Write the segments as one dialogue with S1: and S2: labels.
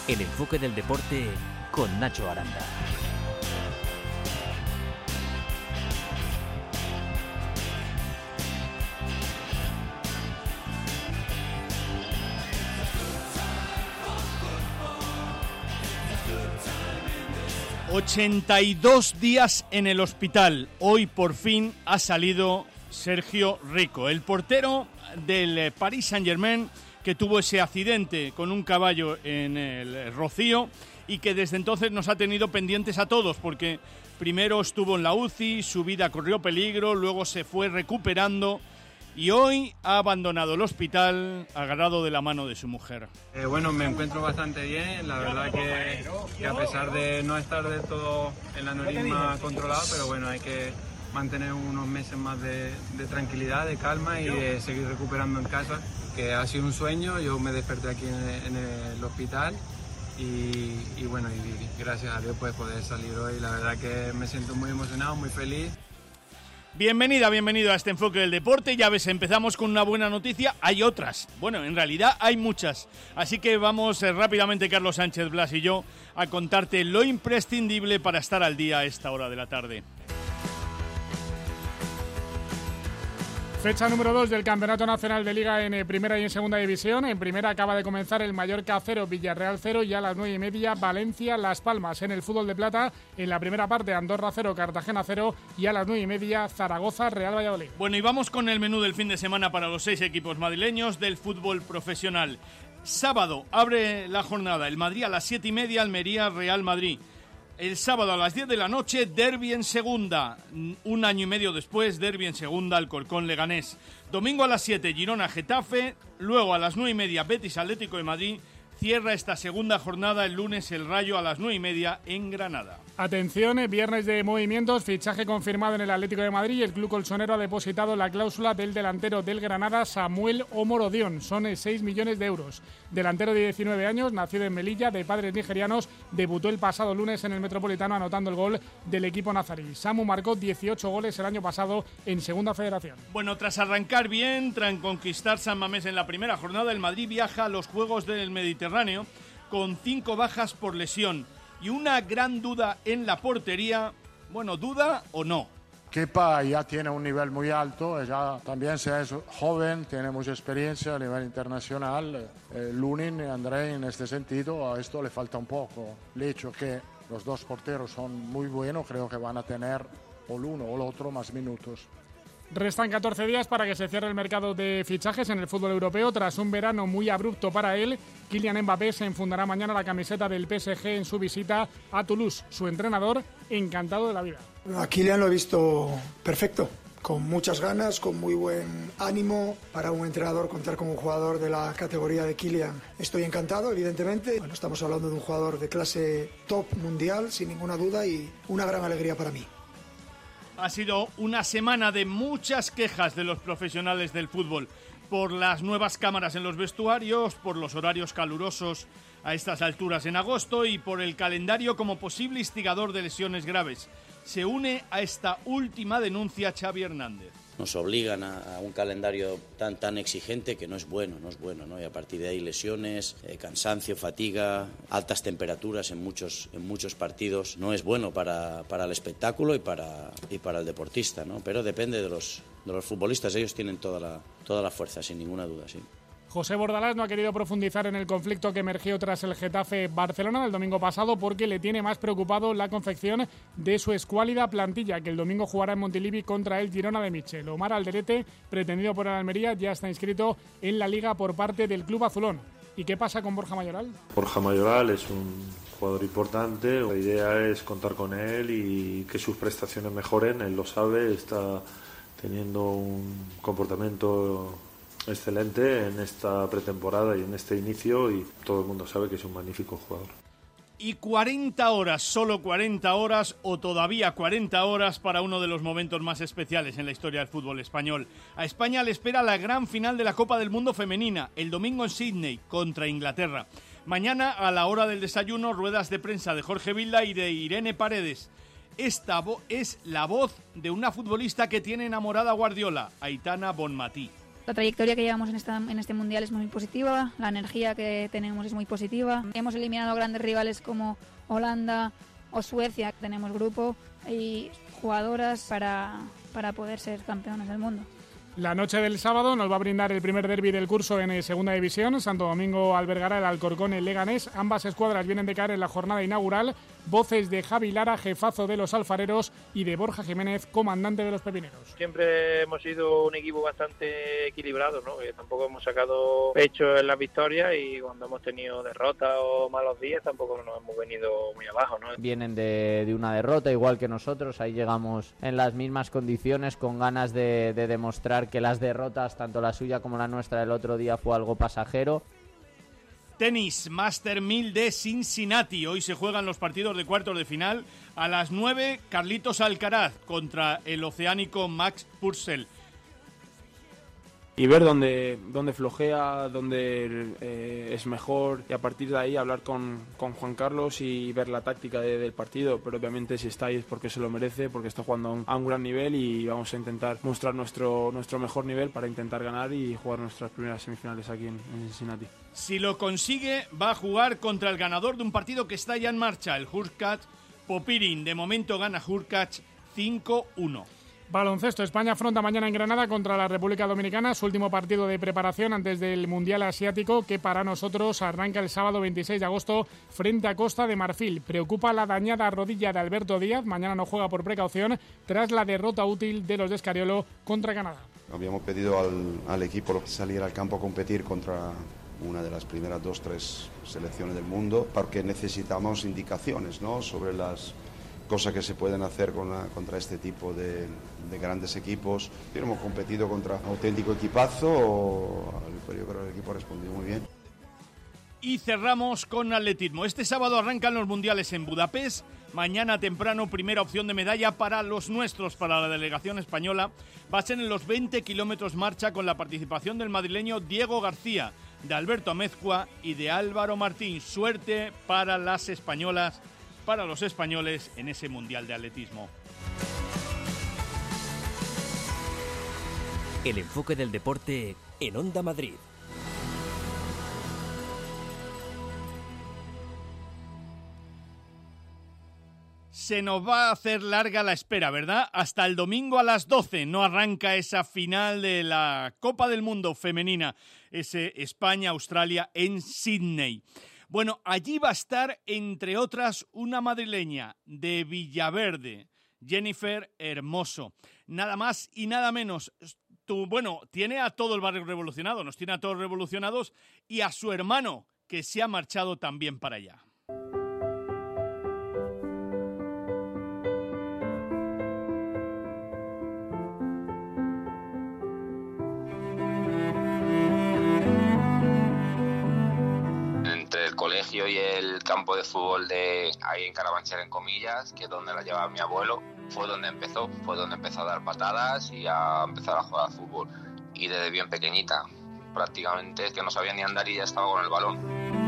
S1: El enfoque del deporte con Nacho Aranda.
S2: ...82 días en el hospital. Hoy por fin ha salido Sergio Rico, el portero del Paris Saint-Germain, que tuvo ese accidente con un caballo en el Rocío y que desde entonces nos ha tenido pendientes a todos, porque primero estuvo en la UCI, su vida corrió peligro, luego se fue recuperando y hoy ha abandonado el hospital agarrado de la mano de su mujer.
S3: Bueno, me encuentro bastante bien, la verdad que a pesar de no estar del todo el aneurisma controlado, pero bueno, hay que mantener unos meses más de tranquilidad, de calma y de seguir recuperando en casa, que ha sido un sueño. Yo me desperté aquí en el hospital y bueno, y gracias a Dios pues poder salir hoy. La verdad que me siento muy emocionado, muy feliz.
S2: Bienvenida, bienvenido a este enfoque del deporte. Ya ves, empezamos con una buena noticia. Hay otras. Bueno, en realidad hay muchas. Así que vamos rápidamente, Carlos Sánchez Blas y yo, a contarte lo imprescindible para estar al día a esta hora de la tarde.
S4: Fecha número 2 del Campeonato Nacional de Liga en Primera y en Segunda División. En Primera acaba de comenzar el Mallorca 0, Villarreal 0 y a las 9:30 Valencia Las Palmas. En el fútbol de plata, en la primera parte Andorra 0, Cartagena 0 y a las 9:30 Zaragoza Real Valladolid.
S2: Bueno, y vamos con el menú del fin de semana para los 6 equipos madrileños del fútbol profesional. Sábado abre la jornada el Madrid a las 7:30, Almería Real Madrid. El sábado a las 10 de la noche, derbi en segunda. Un año y medio después, derbi en segunda, Alcorcón Leganés. Domingo a las 7, Girona Getafe. Luego a las 9:30, Betis Atlético de Madrid. Cierra esta segunda jornada el lunes el Rayo a las 9:30 en Granada.
S4: Atención, viernes de movimientos, fichaje confirmado en el Atlético de Madrid. El club colchonero ha depositado la cláusula del delantero del Granada, Samuel Omorodion. Son 6 millones de euros. Delantero de 19 años, nacido en Melilla, de padres nigerianos, debutó el pasado lunes en el Metropolitano anotando el gol del equipo nazarí. Samu marcó 18 goles el año pasado en Segunda Federación.
S2: Bueno, tras arrancar bien, tras conquistar San Mamés en la primera jornada, el Madrid viaja a los Juegos del Mediterráneo con 5 bajas por lesión y una gran duda en la portería. Bueno, ¿duda o no?
S5: Kepa ya tiene un nivel muy alto, ya también se es joven, tiene mucha experiencia a nivel internacional. Lunin y André en este sentido, a esto le falta un poco. El hecho que los dos porteros son muy buenos, creo que van a tener o el uno o el otro más minutos.
S4: Restan 14 días para que se cierre el mercado de fichajes en el fútbol europeo. Tras un verano muy abrupto para él, Kylian Mbappé se enfundará mañana la camiseta del PSG en su visita a Toulouse. Su entrenador, encantado de la vida.
S6: A Kylian lo he visto perfecto, con muchas ganas, con muy buen ánimo. Para un entrenador contar con un jugador de la categoría de Kylian, estoy encantado, evidentemente. Bueno, estamos hablando de un jugador de clase top mundial, sin ninguna duda, y una gran alegría para mí.
S2: Ha sido una semana de muchas quejas de los profesionales del fútbol por las nuevas cámaras en los vestuarios, por los horarios calurosos a estas alturas en agosto y por el calendario como posible instigador de lesiones graves. Se une a esta última denuncia Xavi Hernández.
S7: Nos obligan a un calendario tan exigente que no es bueno, ¿no? Y a partir de ahí lesiones, cansancio, fatiga, altas temperaturas en muchos partidos. No es bueno para el espectáculo y para el deportista, ¿no? Pero depende de los futbolistas, ellos tienen toda la fuerza, sin ninguna duda, sí.
S4: José Bordalás no ha querido profundizar en el conflicto que emergió tras el Getafe-Barcelona del domingo pasado porque le tiene más preocupado la confección de su escuálida plantilla, que el domingo jugará en Montilivi contra el Girona de Michel. Omar Alderete, pretendido por el Almería, ya está inscrito en la Liga por parte del club azulón. ¿Y qué pasa con Borja Mayoral?
S8: Borja Mayoral es un jugador importante, la idea es contar con él y que sus prestaciones mejoren, él lo sabe, está teniendo un comportamiento excelente en esta pretemporada y en este inicio y todo el mundo sabe que es un magnífico jugador.
S2: Y 40 horas, solo 40 horas o todavía 40 horas para uno de los momentos más especiales en la historia del fútbol español. A España le espera la gran final de la Copa del Mundo femenina, el domingo en Sydney contra Inglaterra. Mañana a la hora del desayuno, ruedas de prensa de Jorge Vilda y de Irene Paredes. Esta es la voz de una futbolista que tiene enamorada a Guardiola, Aitana Bonmatí.
S9: La trayectoria que llevamos en este Mundial es muy positiva, la energía que tenemos es muy positiva. Hemos eliminado grandes rivales como Holanda o Suecia. Tenemos grupo y jugadoras para poder ser campeonas del mundo.
S4: La noche del sábado nos va a brindar el primer derbi del curso en Segunda División. Santo Domingo albergará el Alcorcón en Leganés. Ambas escuadras vienen de caer en la jornada inaugural. Voces de Javi Lara, jefazo de los alfareros, y de Borja Jiménez, comandante de los pepineros.
S10: Siempre hemos sido un equipo bastante equilibrado, ¿no? Que tampoco hemos sacado pecho en las victorias y cuando hemos tenido derrotas o malos días tampoco nos hemos venido muy abajo, ¿no?
S11: Vienen de una derrota igual que nosotros, ahí llegamos en las mismas condiciones, con ganas de demostrar que las derrotas, tanto la suya como la nuestra el otro día, fue algo pasajero.
S2: Tenis, Master 1000 de Cincinnati. Hoy se juegan los partidos de cuartos de final. A las 9, Carlitos Alcaraz contra el oceánico Max Purcell.
S12: Y ver dónde flojea, dónde es mejor, y a partir de ahí hablar con Juan Carlos y ver la táctica del partido. Pero obviamente si está ahí es porque se lo merece, porque está jugando a un gran nivel y vamos a intentar mostrar nuestro mejor nivel para intentar ganar y jugar nuestras primeras semifinales aquí en Cincinnati.
S2: Si lo consigue, va a jugar contra el ganador de un partido que está ya en marcha, el Hurkacz Popirin. De momento gana Hurkacz 5-1.
S4: Baloncesto, España afronta mañana en Granada contra la República Dominicana, su último partido de preparación antes del Mundial Asiático, que para nosotros arranca el sábado 26 de agosto frente a Costa de Marfil. Preocupa la dañada rodilla de Alberto Díaz, mañana no juega por precaución, tras la derrota útil de los de Escariolo contra Canadá.
S13: Habíamos pedido al equipo salir al campo a competir contra una de las primeras 2-3 selecciones del mundo, porque necesitamos indicaciones, ¿no?, sobre las cosas que se pueden hacer contra este tipo de grandes equipos. Hemos competido contra un auténtico equipazo, pero yo creo que el equipo ha respondido muy bien.
S2: Y cerramos con atletismo. Este sábado arrancan los mundiales en Budapest. Mañana temprano, primera opción de medalla para los nuestros, para la delegación española. Va a ser en los 20 kilómetros marcha, con la participación del madrileño Diego García, de Alberto Amezcua y de Álvaro Martín. Suerte para las españolas, para los españoles en ese mundial de atletismo.
S1: El enfoque del deporte en Onda Madrid.
S2: Se nos va a hacer larga la espera, ¿verdad? Hasta el domingo a las 12 no arranca esa final de la Copa del Mundo femenina, ese España-Australia en Sydney. Bueno, allí va a estar, entre otras, una madrileña de Villaverde, Jennifer Hermoso. Nada más y nada menos. Tiene a todo el barrio revolucionado, nos tiene a todos revolucionados, y a su hermano, que se ha marchado también para allá.
S14: Colegio y el campo de fútbol de ahí en Carabanchel, en Comillas, que es donde la llevaba mi abuelo, fue donde empezó a dar patadas y a empezar a jugar al fútbol. Y desde bien pequeñita, prácticamente es que no sabía ni andar y ya estaba con el balón.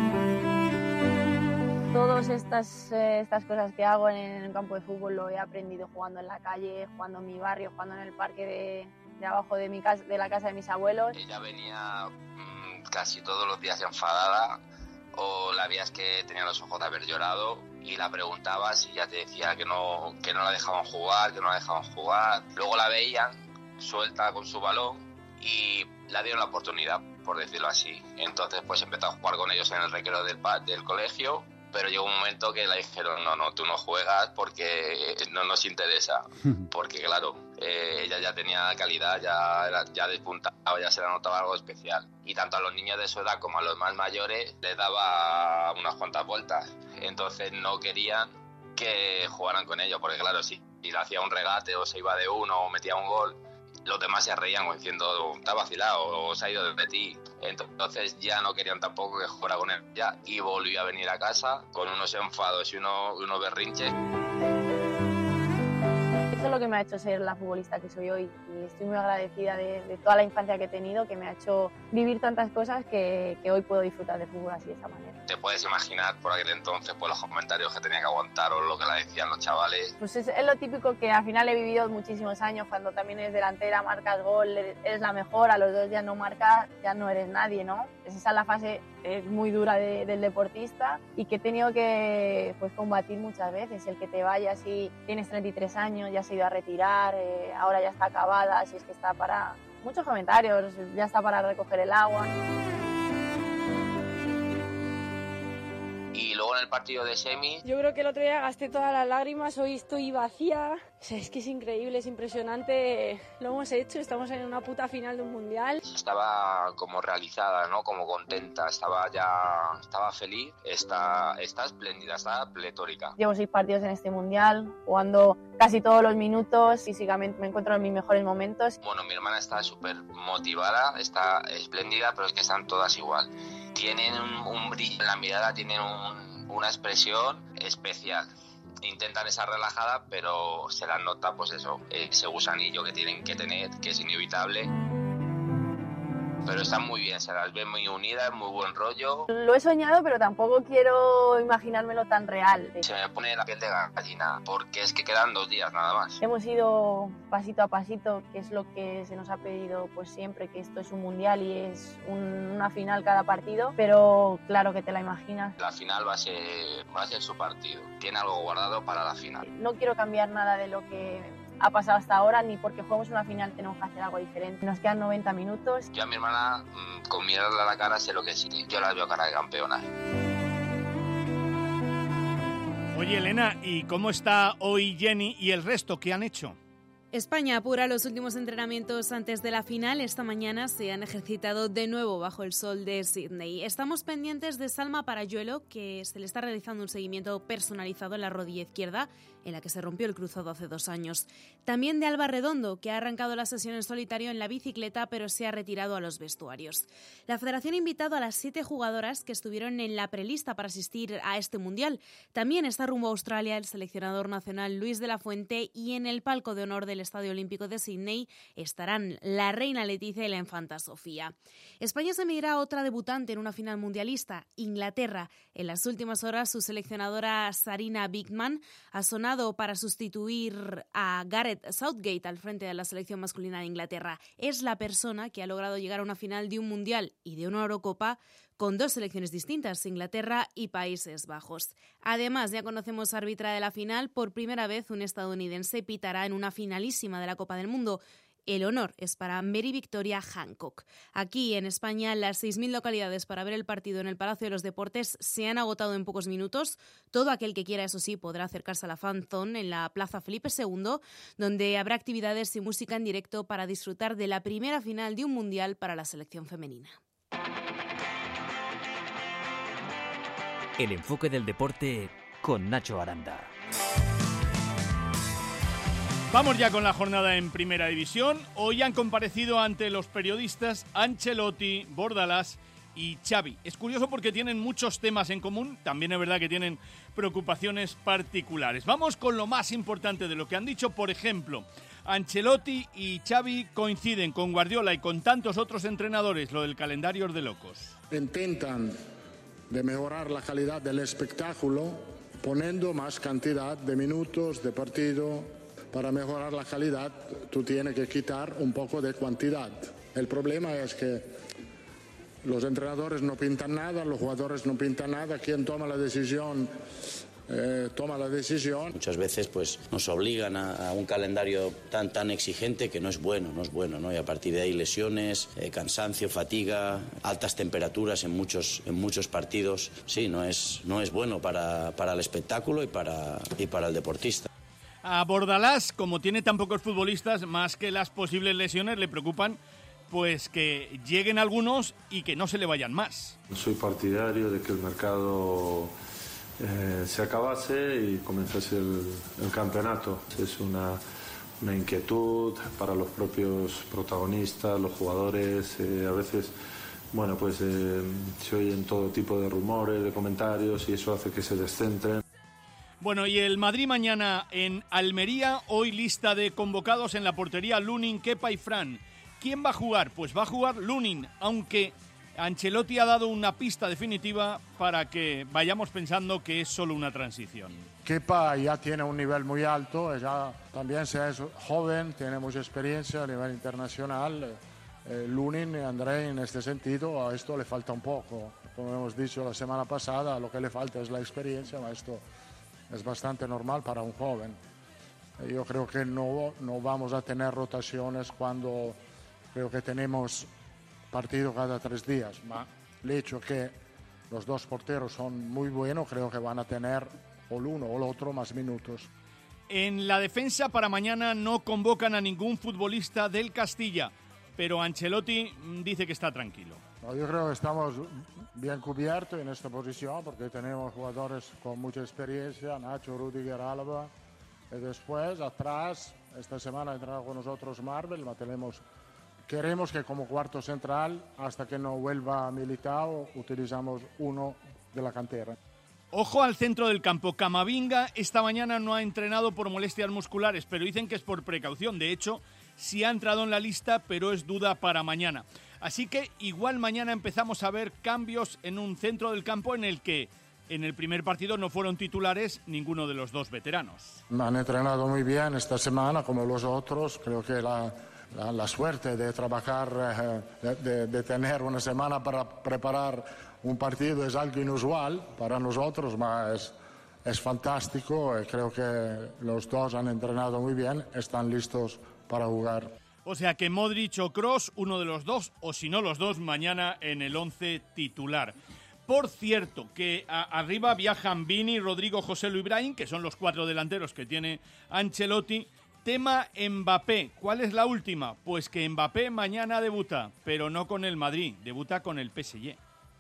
S15: Todas estas cosas que hago en el campo de fútbol lo he aprendido jugando en la calle, jugando en mi barrio, jugando en el parque de abajo de mi casa, de la casa de mis abuelos.
S14: Ella venía casi todos los días enfadada, o la veías que tenía los ojos de haber llorado y la preguntabas y ya te decía que no la dejaban jugar, Luego la veían suelta con su balón y la dieron la oportunidad, por decirlo así. Entonces pues empezó a jugar con ellos en el recreo del colegio, pero llegó un momento que le dijeron no, tú no juegas porque no nos interesa. Porque claro, ella ya tenía calidad, ya despuntaba, ya se le notaba algo especial. Y tanto a los niños de su edad como a los más mayores les daba unas cuantas vueltas. Entonces no querían que jugaran con ellos, porque claro, si le hacía un regate o se iba de uno o metía un gol, los demás se reían diciendo, te ha vacilado o se ha ido de ti. Entonces ya no querían tampoco que jugara con ella y volvió a venir a casa con unos enfados y unos berrinches.
S15: Eso es lo que me ha hecho ser la futbolista que soy hoy y estoy muy agradecida de toda la infancia que he tenido, que me ha hecho vivir tantas cosas que hoy puedo disfrutar de fútbol así de esa manera.
S14: Te puedes imaginar por aquel entonces pues los comentarios que tenía que aguantar o lo que le decían los chavales.
S15: Pues es lo típico que al final he vivido muchísimos años, cuando también eres delantera, marcas gol, eres la mejor, a los 2 ya no marcas, ya no eres nadie, ¿no? Esa es la fase muy dura del deportista y que he tenido que pues combatir muchas veces, el que te vayas y tienes 33 años, ya se ha ido a retirar, ahora ya está acabada, si es que está para... Muchos comentarios, ya está para recoger el agua.
S14: Y luego en el partido de semi...
S16: Yo creo que el otro día gasté todas las lágrimas, hoy estoy vacía. O sea, es que es increíble, es impresionante. Lo hemos hecho, estamos en una puta final de un mundial.
S14: Estaba como realizada, ¿no? Como contenta, estaba feliz, está espléndida, está pletórica.
S15: Llevo 6 partidos en este mundial, jugando casi todos los minutos, físicamente me encuentro en mis mejores momentos.
S14: Bueno, mi hermana está súper motivada, está espléndida, pero es que están todas igual. Tienen un brillo en la mirada, tienen una expresión especial. Intentan estar relajadas, pero se las nota, pues eso, ese gusanillo que tienen que tener, que es inevitable. Pero están muy bien, se las ven muy unidas, muy buen rollo.
S15: Lo he soñado, pero tampoco quiero imaginármelo tan real.
S14: Se me pone la piel de gallina, porque es que quedan 2 días nada más.
S15: Hemos ido pasito a pasito, que es lo que se nos ha pedido pues siempre, que esto es un mundial y es una final cada partido, pero claro que te la imaginas.
S14: La final va a ser su partido, tiene algo guardado para la final.
S15: No quiero cambiar nada de lo que ha pasado hasta ahora, ni porque juguemos una final tenemos que hacer algo diferente. Nos quedan 90 minutos.
S14: Yo a mi hermana, con mirarla a la cara, sé lo que sí. Yo la veo cara de campeona.
S2: Oye, Elena, ¿y cómo está hoy Jenny y el resto? ¿Qué han hecho?
S17: España apura los últimos entrenamientos antes de la final. Esta mañana se han ejercitado de nuevo bajo el sol de Sydney. Estamos pendientes de Salma Parayuelo, que se le está realizando un seguimiento personalizado en la rodilla izquierda, en la que se rompió el cruzado hace 2 años. También de Alba Redondo, que ha arrancado la sesión en solitario en la bicicleta, pero se ha retirado a los vestuarios. La Federación ha invitado a las 7 jugadoras que estuvieron en la prelista para asistir a este Mundial. También está rumbo a Australia el seleccionador nacional Luis de la Fuente, y en el palco de honor del Estadio Olímpico de Sydney estarán la reina Leticia y la infanta Sofía. España se medirá a otra debutante en una final mundialista, Inglaterra. En las últimas horas, su seleccionadora Sarina Wiegman ha sonado para sustituir a Gareth Southgate al frente de la selección masculina de Inglaterra. Es la persona que ha logrado llegar a una final de un mundial y de una Eurocopa con 2 selecciones distintas, Inglaterra y Países Bajos. Además, ya conocemos árbitra de la final. Por primera vez, un estadounidense pitará en una finalísima de la Copa del Mundo. El honor es para Mary Victoria Hancock. Aquí, en España, las 6.000 localidades para ver el partido en el Palacio de los Deportes se han agotado en pocos minutos. Todo aquel que quiera, eso sí, podrá acercarse a la Fan Zone en la Plaza Felipe II, donde habrá actividades y música en directo para disfrutar de la primera final de un mundial para la selección femenina.
S1: El enfoque del deporte con Nacho Aranda.
S2: Vamos ya con la jornada en Primera División. Hoy han comparecido ante los periodistas Ancelotti, Bordalás y Xavi. Es curioso porque tienen muchos temas en común, también es verdad que tienen preocupaciones particulares. Vamos con lo más importante de lo que han dicho. Por ejemplo, Ancelotti y Xavi coinciden con Guardiola y con tantos otros entrenadores. Lo del calendario es de locos.
S5: Intentan de mejorar la calidad del espectáculo poniendo más cantidad de minutos de partido. Para mejorar la calidad, tú tienes que quitar un poco de cantidad. El problema es que los entrenadores no pintan nada, los jugadores no pintan nada. Quien toma la decisión, toma la decisión.
S7: Muchas veces pues, nos obligan a un calendario tan exigente que no es bueno, ¿no? Y a partir de ahí lesiones, cansancio, fatiga, altas temperaturas en muchos partidos. Sí, no es bueno para el espectáculo y para el deportista.
S2: A Bordalás, como tiene tan pocos futbolistas, más que las posibles lesiones, le preocupan pues que lleguen algunos y que no se le vayan más.
S8: Soy partidario de que el mercado se acabase y comenzase el campeonato. Es una inquietud para los propios protagonistas, los jugadores. A veces se oyen todo tipo de rumores, de comentarios, y eso hace que se descentren.
S2: Bueno, y el Madrid mañana en Almería, hoy lista de convocados en la portería: Lunin, Kepa y Fran. ¿Quién va a jugar? Pues va a jugar Lunin, aunque Ancelotti ha dado una pista definitiva para que vayamos pensando que es solo una transición.
S5: Kepa ya tiene un nivel muy alto, ya también es joven, tiene mucha experiencia a nivel internacional. Lunin, Andrei, en este sentido, a esto le falta un poco. Como hemos dicho la semana pasada, lo que le falta es la experiencia, pero esto es bastante normal para un joven. Yo creo que no vamos a tener rotaciones cuando creo que tenemos partido cada 3 días. El hecho que los dos porteros son muy buenos, creo que van a tener o el uno o el otro más minutos.
S2: En la defensa para mañana no convocan a ningún futbolista del Castilla, pero Ancelotti dice que está tranquilo.
S5: Yo creo que estamos bien cubiertos en esta posición porque tenemos jugadores con mucha experiencia, Nacho, Rudiger, Álava. Y después, atrás, esta semana ha entrenado con nosotros Marvel, queremos que como cuarto central, hasta que no vuelva Militao, utilizamos uno de la cantera.
S2: Ojo al centro del campo. Camavinga esta mañana no ha entrenado por molestias musculares, pero dicen que es por precaución. De hecho, sí ha entrado en la lista, pero es duda para mañana. Así que igual mañana empezamos a ver cambios en un centro del campo en el que en el primer partido no fueron titulares ninguno de los dos veteranos.
S5: Han entrenado muy bien esta semana, como los otros. Creo que la suerte de trabajar, de tener una semana para preparar un partido es algo inusual para nosotros, pero es fantástico. Creo que los dos han entrenado muy bien, están listos para jugar.
S2: O sea que Modric o Kroos, uno de los dos, o si no los dos, mañana en el 11 titular. Por cierto, que arriba viajan Vini, Rodrigo, Joselu y Brahim, que son los 4 delanteros que tiene Ancelotti. Tema Mbappé. ¿Cuál es la última? Pues que Mbappé mañana debuta, pero no con el Madrid, debuta con el PSG.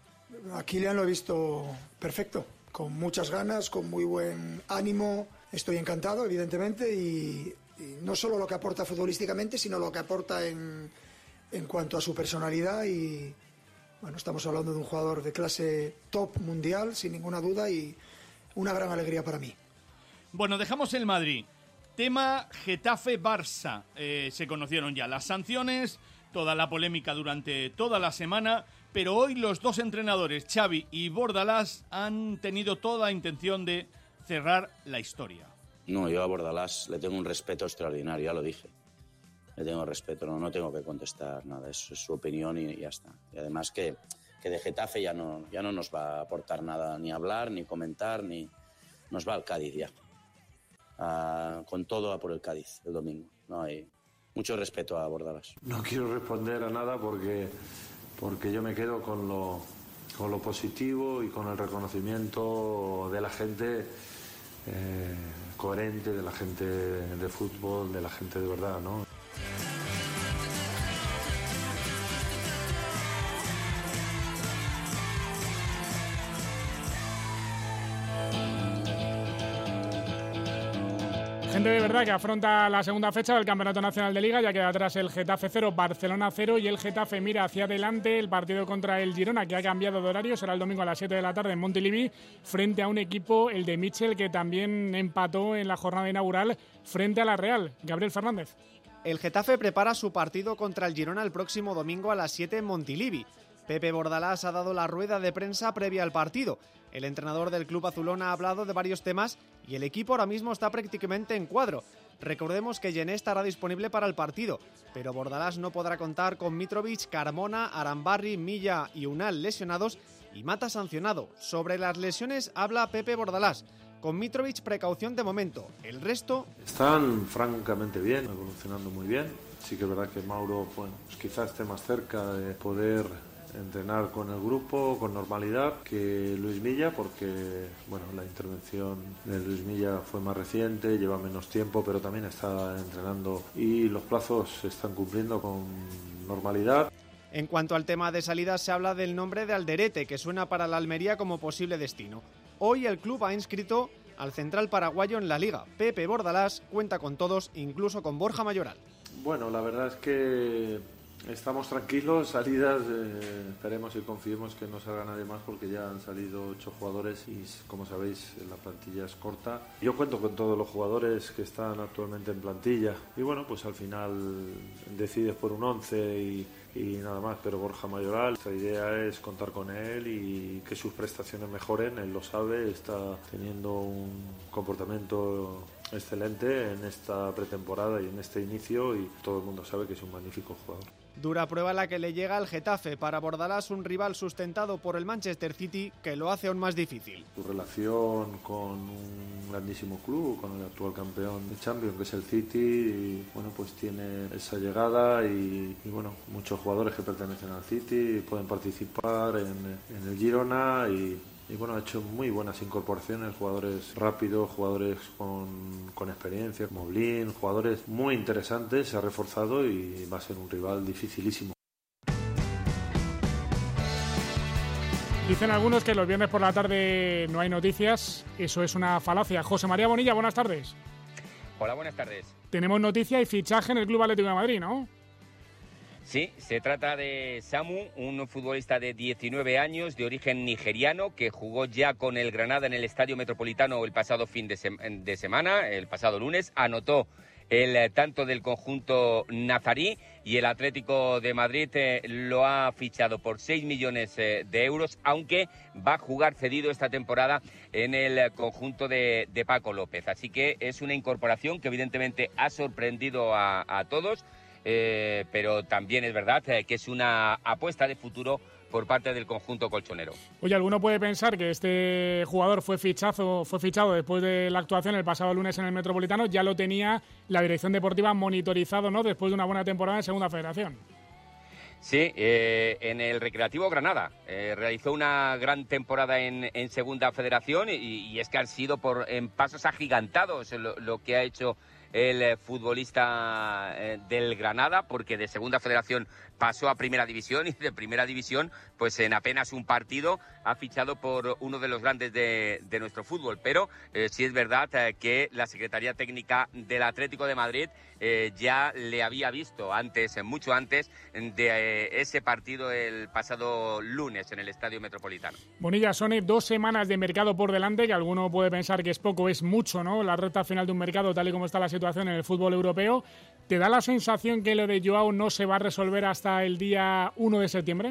S6: A Kylian lo he visto perfecto, con muchas ganas, con muy buen ánimo. Estoy encantado, evidentemente, y no solo lo que aporta futbolísticamente, sino lo que aporta en cuanto a su personalidad. Y bueno, estamos hablando de un jugador de clase top mundial, sin ninguna duda, y una gran alegría para mí.
S2: Bueno, dejamos el Madrid. Tema Getafe-Barça. Se conocieron ya las sanciones, toda la polémica durante toda la semana, pero hoy los dos entrenadores, Xavi y Bordalás, han tenido toda intención de cerrar la historia.
S7: No, yo a Bordalás le tengo un respeto extraordinario, ya lo dije. Le tengo respeto, no tengo que contestar nada, es su opinión y ya está. Y además que de Getafe ya no nos va a aportar nada, ni hablar, ni comentar, ni nos va al Cádiz ya. Con todo a por el Cádiz el domingo. No hay mucho respeto a Bordalás.
S8: No quiero responder a nada porque yo me quedo con lo positivo y con el reconocimiento de la gente coherente, de la gente de fútbol, de la gente de verdad, ¿no?
S4: Gente de verdad que afronta la segunda fecha del Campeonato Nacional de Liga. Ya queda atrás el Getafe 0, Barcelona 0, y el Getafe mira hacia adelante el partido contra el Girona, que ha cambiado de horario. Será el domingo a las 7 de la tarde en Montilivi, frente a un equipo, el de Mitchell, que también empató en la jornada inaugural frente a la Real. Gabriel Fernández.
S18: El Getafe prepara su partido contra el Girona el próximo domingo a las 7 en Montilivi. Pepe Bordalás ha dado la rueda de prensa previa al partido. El entrenador del club azulón ha hablado de varios temas y el equipo ahora mismo está prácticamente en cuadro. Recordemos que Gené estará disponible para el partido, pero Bordalás no podrá contar con Mitrovic, Carmona, Arambarri, Milla y Unal lesionados y Mata sancionado. Sobre las lesiones habla Pepe Bordalás. Con Mitrovic precaución de momento, el resto...
S8: Están francamente bien, evolucionando muy bien. Sí que es verdad que Mauro, bueno, pues quizás esté más cerca de poder entrenar con el grupo con normalidad que Luis Milla, porque bueno, la intervención de Luis Milla fue más reciente, lleva menos tiempo, pero también está entrenando y los plazos se están cumpliendo con normalidad.
S18: En cuanto al tema de salidas, se habla del nombre de Alderete, que suena para la Almería como posible destino. Hoy el club ha inscrito al central paraguayo en la Liga. Pepe Bordalás cuenta con todos, incluso con Borja Mayoral.
S8: Bueno, la verdad es que Estamos tranquilos, salidas, esperemos y confiemos que no salga nadie más porque ya han salido 8 jugadores y, como sabéis, la plantilla es corta. Yo cuento con todos los jugadores que están actualmente en plantilla y bueno, pues al final decides por un 11 y nada más, pero Borja Mayoral, la idea es contar con él y que sus prestaciones mejoren, él lo sabe, está teniendo un comportamiento excelente en esta pretemporada y en este inicio y todo el mundo sabe que es un magnífico jugador.
S18: Dura prueba la que le llega al Getafe. Para Bordalás, un rival sustentado por el Manchester City que lo hace aún más difícil.
S8: Su relación con un grandísimo club, con el actual campeón de Champions, que es el City, y, bueno, pues tiene esa llegada y bueno, muchos jugadores que pertenecen al City pueden participar en el Girona y bueno, ha hecho muy buenas incorporaciones, jugadores rápidos, jugadores con experiencia, como Blin, jugadores muy interesantes, se ha reforzado y va a ser un rival dificilísimo.
S4: Dicen algunos que los viernes por la tarde no hay noticias, eso es una falacia. José María Bonilla, buenas tardes.
S19: Hola, buenas tardes.
S4: Tenemos noticia y fichaje en el Club Atlético de Madrid, ¿no?
S19: Sí, se trata de Samu, un futbolista de 19 años, de origen nigeriano, que jugó ya con el Granada en el Estadio Metropolitano el pasado fin de semana, el pasado lunes. Anotó el tanto del conjunto nazarí y el Atlético de Madrid lo ha fichado por 6 millones de euros, aunque va a jugar cedido esta temporada en el conjunto de Paco López. Así que es una incorporación que evidentemente ha sorprendido a todos. Pero también es verdad que es una apuesta de futuro por parte del conjunto colchonero.
S4: Oye, alguno puede pensar que este jugador fue fichado después de la actuación el pasado lunes en el Metropolitano. Ya lo tenía la dirección deportiva monitorizado, ¿no?, después de una buena temporada en Segunda Federación.
S19: Sí, en el Recreativo Granada realizó una gran temporada en Segunda Federación y es que han sido en pasos agigantados lo que ha hecho el futbolista del Granada, porque de Segunda Federación pasó a Primera División y de Primera División, pues en apenas un partido ha fichado por uno de los grandes de nuestro fútbol. Pero sí es verdad que la Secretaría Técnica del Atlético de Madrid ya le había visto mucho antes de ese partido el pasado lunes en el Estadio Metropolitano.
S4: Bonilla, son 2 semanas de mercado por delante, que alguno puede pensar que es poco, es mucho, ¿no?, la recta final de un mercado tal y como está la situación en el fútbol europeo. ¿Te da la sensación que lo de Joao no se va a resolver hasta el día 1 de septiembre?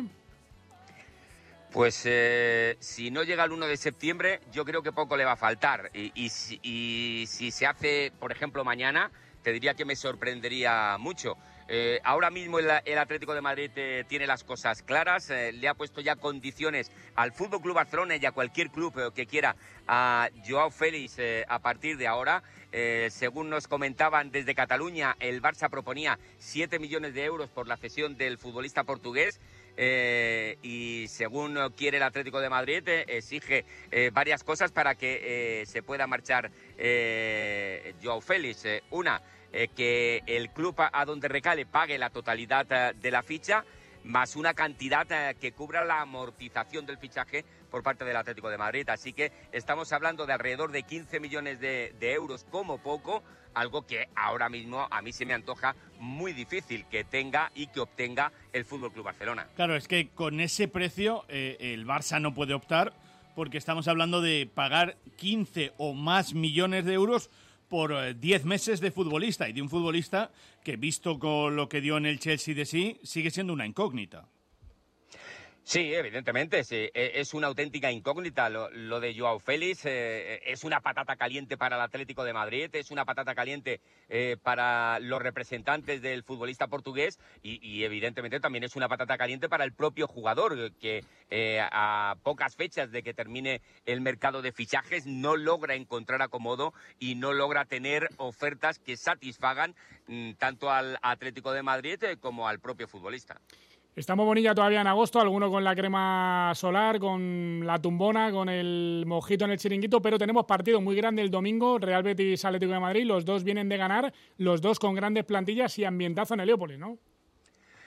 S19: Pues si no llega el 1 de septiembre, yo creo que poco le va a faltar. Y si se hace, por ejemplo, mañana, te diría que me sorprendería mucho. Ahora mismo el Atlético de Madrid tiene las cosas claras, le ha puesto ya condiciones al FC Barcelona y a cualquier club que quiera a Joao Félix a partir de ahora. Según nos comentaban desde Cataluña, el Barça proponía 7 millones de euros por la cesión del futbolista portugués. Y según quiere el Atlético de Madrid, exige varias cosas para que se pueda marchar Joao Félix. Una, que el club a donde recale pague la totalidad de la ficha, más una cantidad que cubra la amortización del fichaje por parte del Atlético de Madrid. Así que estamos hablando de alrededor de 15 millones de euros como poco, algo que ahora mismo a mí se me antoja muy difícil que tenga y que obtenga el FC Barcelona.
S2: Claro, es que con ese precio el Barça no puede optar, porque estamos hablando de pagar 15 o más millones de euros por 10 meses de futbolista, y de un futbolista que, visto con lo que dio en el Chelsea de sí, sigue siendo una incógnita.
S19: Sí, evidentemente, sí. Es una auténtica incógnita lo de Joao Félix. Es una patata caliente para el Atlético de Madrid, es una patata caliente para los representantes del futbolista portugués y evidentemente también es una patata caliente para el propio jugador, que a pocas fechas de que termine el mercado de fichajes no logra encontrar acomodo y no logra tener ofertas que satisfagan tanto al Atlético de Madrid como al propio futbolista.
S4: Estamos, Bonilla, todavía en agosto, alguno con la crema solar, con la tumbona, con el mojito en el chiringuito, pero tenemos partido muy grande el domingo, Real Betis Atlético de Madrid, los dos vienen de ganar, los dos con grandes plantillas y ambientazo en Heliópolis, ¿no?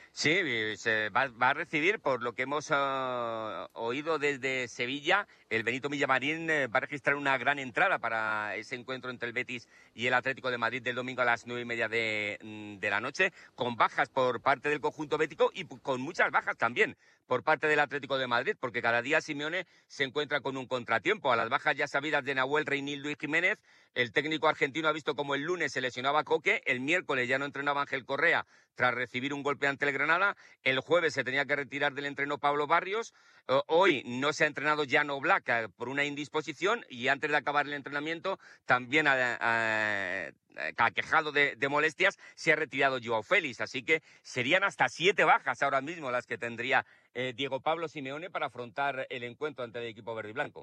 S19: Sí, se va a recibir, por lo que hemos oído desde Sevilla, el Benito Villamarín va a registrar una gran entrada para ese encuentro entre el Betis y el Atlético de Madrid del domingo a las 9:30 de la noche, con bajas por parte del conjunto bético y con muchas bajas también por parte del Atlético de Madrid, porque cada día Simeone se encuentra con un contratiempo. A las bajas ya sabidas de Nahuel Reinildo y Jiménez, el técnico argentino ha visto como el lunes se lesionaba Coque, el miércoles ya no entrenaba Ángel Correa tras recibir un golpe ante el Granada, el jueves se tenía que retirar del entreno Pablo Barrios, hoy no se ha entrenado Jan Oblak por una indisposición y antes de acabar el entrenamiento también aquejado de molestias se ha retirado Joao Félix, así que serían hasta 7 bajas ahora mismo las que tendría Diego Pablo Simeone para afrontar el encuentro ante el equipo verde y blanco.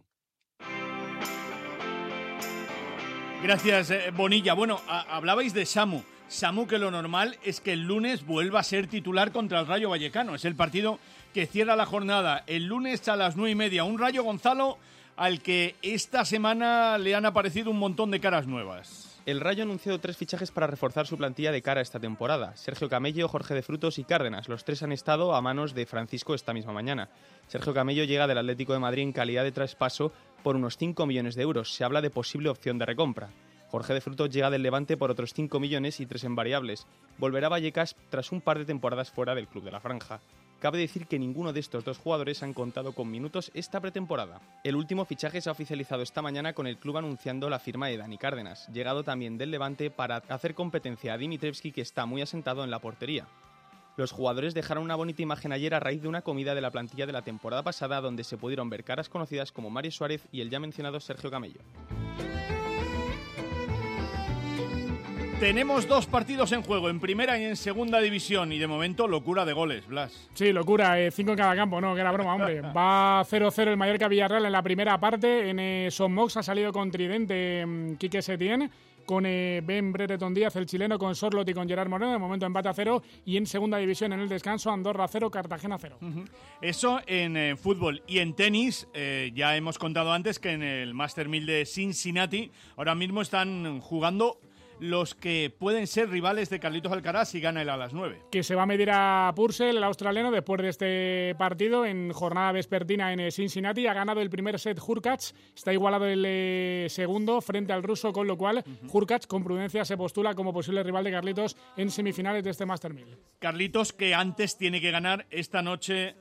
S2: Gracias, Bonilla. Bueno, hablabais de Samu. Samu, que lo normal es que el lunes vuelva a ser titular contra el Rayo Vallecano. Es el partido que cierra la jornada. El lunes a las 9:30. Un Rayo, Gonzalo, al que esta semana le han aparecido un montón de caras nuevas.
S20: El Rayo ha anunciado 3 fichajes para reforzar su plantilla de cara a esta temporada. Sergio Camello, Jorge de Frutos y Cárdenas. Los 3 han estado a manos de Francisco esta misma mañana. Sergio Camello llega del Atlético de Madrid en calidad de traspaso por unos 5 millones de euros. Se habla de posible opción de recompra. Jorge de Frutos llega del Levante por otros 5 millones y 3 en variables. Volverá a Vallecas tras un par de temporadas fuera del club de la Franja. Cabe decir que ninguno de estos 2 jugadores han contado con minutos esta pretemporada. El último fichaje se ha oficializado esta mañana con el club anunciando la firma de Dani Cárdenas, llegado también del Levante para hacer competencia a Dimitrievski, que está muy asentado en la portería. Los jugadores dejaron una bonita imagen ayer a raíz de una comida de la plantilla de la temporada pasada donde se pudieron ver caras conocidas como Mario Suárez y el ya mencionado Sergio Camello.
S2: Tenemos 2 partidos en juego, en primera y en segunda división, y de momento locura de goles, Blas.
S4: Sí, locura, 5 en cada campo, no, que era broma, hombre. Va 0-0 el Mallorca-Villarreal en la primera parte, en Son Mox ha salido con tridente Quique Setién, con Ben Brereton Díaz, el chileno, con Sorloth y con Gerard Moreno, de momento empate a 0, y en segunda división en el descanso, Andorra 0, Cartagena 0.
S2: Eso en fútbol. Y en tenis, ya hemos contado antes que en el Master 1000 de Cincinnati, ahora mismo están jugando los que pueden ser rivales de Carlitos Alcaraz si gana él a las 9.
S4: Que se va a medir a Purcell, el australiano, después de este partido en jornada vespertina en Cincinnati. Ha ganado el primer set Hurkacz, está igualado el segundo frente al ruso, con lo cual Hurkacz con prudencia se postula como posible rival de Carlitos en semifinales de este Master 1000.
S2: Carlitos, que antes tiene que ganar esta noche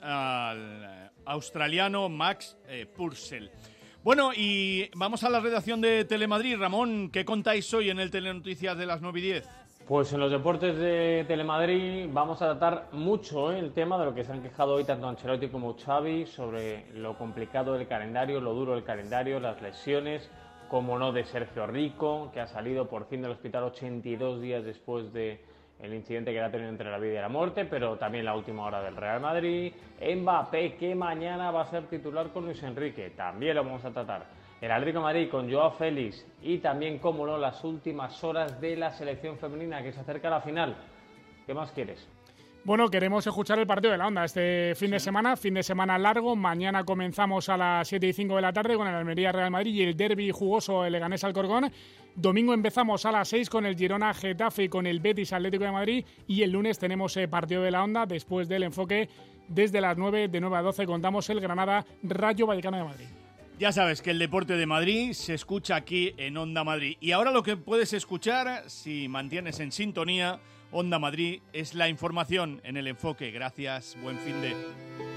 S2: al australiano Max Purcell. Bueno, y vamos a la redacción de Telemadrid. Ramón, ¿qué contáis hoy en el Telenoticias de las 9:10?
S21: Pues en los deportes de Telemadrid vamos a tratar mucho el tema de lo que se han quejado hoy tanto Ancelotti como Xavi sobre lo complicado del calendario, lo duro del calendario, las lesiones, como no de Sergio Rico, que ha salido por fin del hospital 82 días después de el incidente que ha tenido entre la vida y la muerte, pero también la última hora del Real Madrid. Mbappé, que mañana va a ser titular con Luis Enrique, también lo vamos a tratar. El Atlético de Madrid con Joao Félix y también, como no, las últimas horas de la selección femenina que se acerca a la final. ¿Qué más quieres?
S4: Bueno, queremos escuchar el partido de la Onda este fin de semana largo. Mañana comenzamos a las 7:05 de la tarde con el Almería Real Madrid y el derbi jugoso el Leganés Alcorcón. Domingo empezamos a las 6 con el Girona Getafe y con el Betis Atlético de Madrid, y el lunes tenemos partido de la Onda después del enfoque desde las 9, de 9 a 12 contamos el Granada Rayo Vallecano de Madrid.
S2: Ya sabes que el deporte de Madrid se escucha aquí en Onda Madrid. Y ahora lo que puedes escuchar, si mantienes en sintonía Onda Madrid, es la información en el enfoque. Gracias, buen fin de...